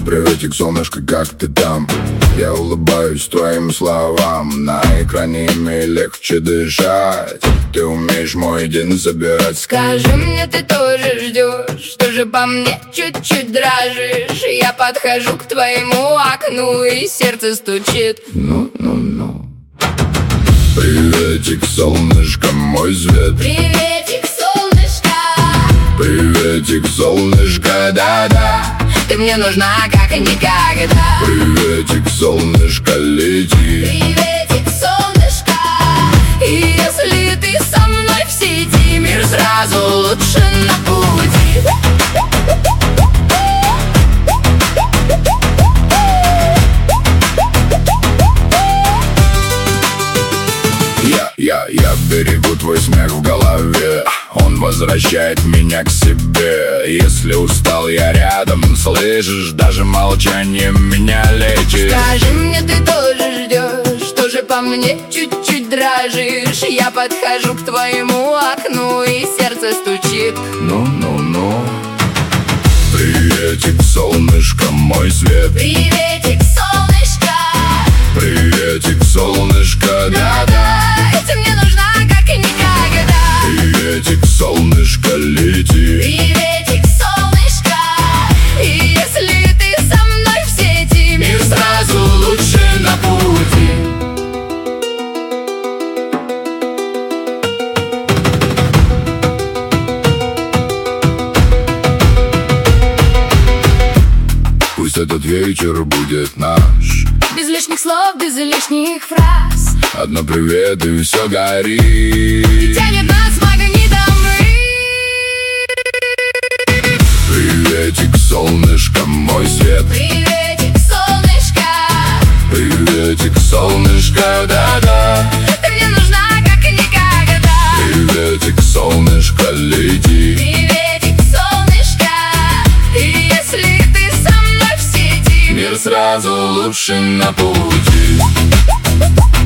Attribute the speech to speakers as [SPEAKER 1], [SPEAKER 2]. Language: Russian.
[SPEAKER 1] Приветик, солнышко, как ты там? Я улыбаюсь твоим словам. На экране ими легче дышать. Ты умеешь мой день забирать.
[SPEAKER 2] Скажи мне, ты тоже ждешь, тоже по мне чуть-чуть дрожишь. Я подхожу к твоему окну, и сердце стучит.
[SPEAKER 1] Ну. Приветик, солнышко, мой свет.
[SPEAKER 2] Приветик, солнышко.
[SPEAKER 1] Приветик, солнышко, да-да.
[SPEAKER 2] Ты мне нужна как никогда.
[SPEAKER 1] Приветик, солнышко, лети.
[SPEAKER 2] Приветик, солнышко. И если ты со мной в сети, мир сразу лучше на пути.
[SPEAKER 1] Я берегу твой смех в голове. Он возвращает меня к себе. Если устал, я рядом, слышишь? Даже молчание меня лечит.
[SPEAKER 2] Скажи мне, ты тоже ждешь, тоже по мне чуть-чуть дрожишь. Я подхожу к твоему окну, и сердце стучит.
[SPEAKER 1] Ну. Приветик, солнышко, мой свет.
[SPEAKER 2] Приветик, солнышко.
[SPEAKER 1] Приветик, солнышко, да-да.
[SPEAKER 2] Ты мне нужна как никогда.
[SPEAKER 1] Приветик, солнышко, лети.
[SPEAKER 2] Приветик, солнышко. И если ты со мной в сети, мир сразу лучше на пути.
[SPEAKER 1] Пусть этот вечер будет наш.
[SPEAKER 2] Без лишних слов, без лишних фраз.
[SPEAKER 1] Одно привет и все горит.
[SPEAKER 2] И тянет нас магнитом.
[SPEAKER 1] Приветик, солнышко, мой свет.
[SPEAKER 2] Приветик, солнышко.
[SPEAKER 1] Приветик, солнышко, да-да.
[SPEAKER 2] Ты мне нужна как никогда.
[SPEAKER 1] Приветик, солнышко, лети.
[SPEAKER 2] Приветик, солнышко. И если ты со мной в сети,
[SPEAKER 1] Мир сразу лучше на пути.